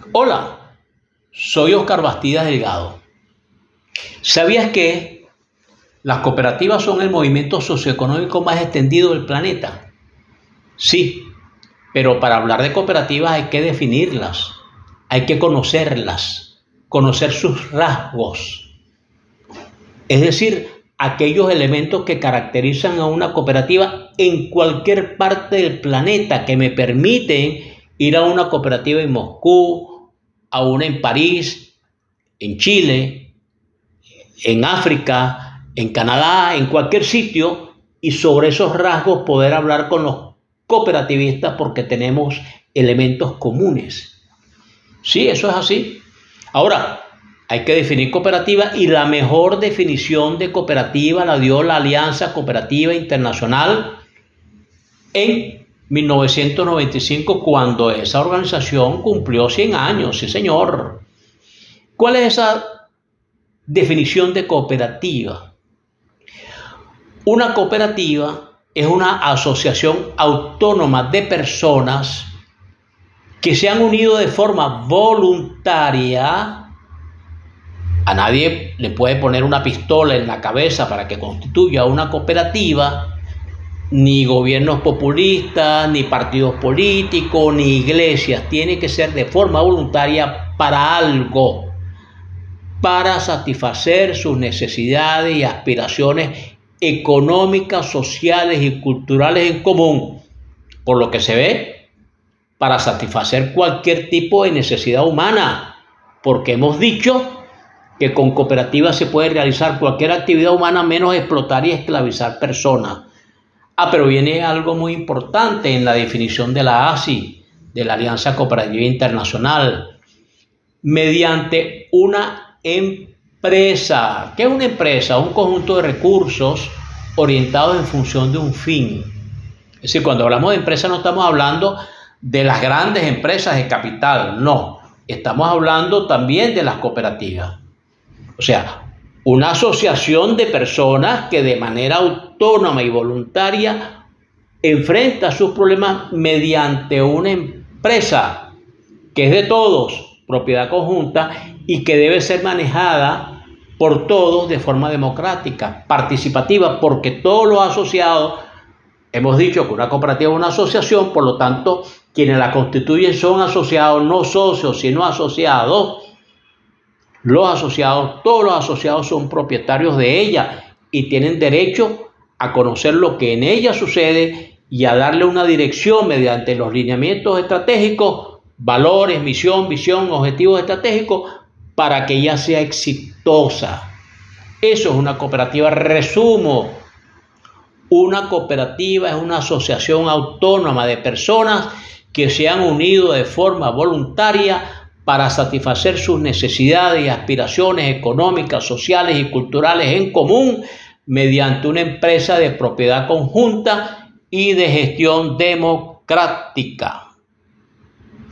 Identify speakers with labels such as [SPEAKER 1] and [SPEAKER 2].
[SPEAKER 1] Hola, soy Oscar Bastidas Delgado. ¿Sabías que las cooperativas son el movimiento socioeconómico más extendido del planeta? Sí, pero para hablar de cooperativas hay que definirlas, hay que conocerlas, conocer sus rasgos, es decir, aquellos elementos que caracterizan a una cooperativa en cualquier parte del planeta que me permiten ir a una cooperativa en Moscú, a una en París, en Chile, en África, en Canadá, en cualquier sitio, y sobre esos rasgos poder hablar con los cooperativistas porque tenemos elementos comunes. Sí, eso es así. Ahora, hay que definir cooperativa y la mejor definición de cooperativa la dio la Alianza Cooperativa Internacional en 1995, cuando esa organización cumplió 100 años. Sí, señor. ¿Cuál es esa definición de cooperativa? Una cooperativa es una asociación autónoma de personas que se han unido de forma voluntaria. A nadie le puede poner una pistola en la cabeza para que constituya una cooperativa, ni gobiernos populistas, ni partidos políticos, ni iglesias. Tiene que ser de forma voluntaria para algo, para satisfacer sus necesidades y aspiraciones económicas, sociales y culturales en común. Por lo que se ve, para satisfacer cualquier tipo de necesidad humana, porque hemos dicho que con cooperativas se puede realizar cualquier actividad humana menos explotar y esclavizar personas. Pero viene algo muy importante en la definición de la ASI, de la Alianza Cooperativa Internacional. Mediante una empresa. ¿Qué es una empresa? Un conjunto de recursos orientados en función de un fin. Es decir, cuando hablamos de empresa no estamos hablando de las grandes empresas de capital, no. Estamos hablando también de las cooperativas. O sea, una asociación de personas que de manera autónoma y voluntaria enfrenta sus problemas mediante una empresa que es de todos, propiedad conjunta, y que debe ser manejada por todos de forma democrática, participativa, porque todos los asociados, hemos dicho que una cooperativa es una asociación, por lo tanto, quienes la constituyen son asociados, no socios, sino asociados. Todos los asociados son propietarios de ella y tienen derecho a conocer lo que en ella sucede y a darle una dirección mediante los lineamientos estratégicos, valores, misión, visión, objetivos estratégicos para que ella sea exitosa. Eso es una cooperativa. Resumo, una cooperativa es una asociación autónoma de personas que se han unido de forma voluntaria para satisfacer sus necesidades y aspiraciones económicas, sociales y culturales en común mediante una empresa de propiedad conjunta y de gestión democrática.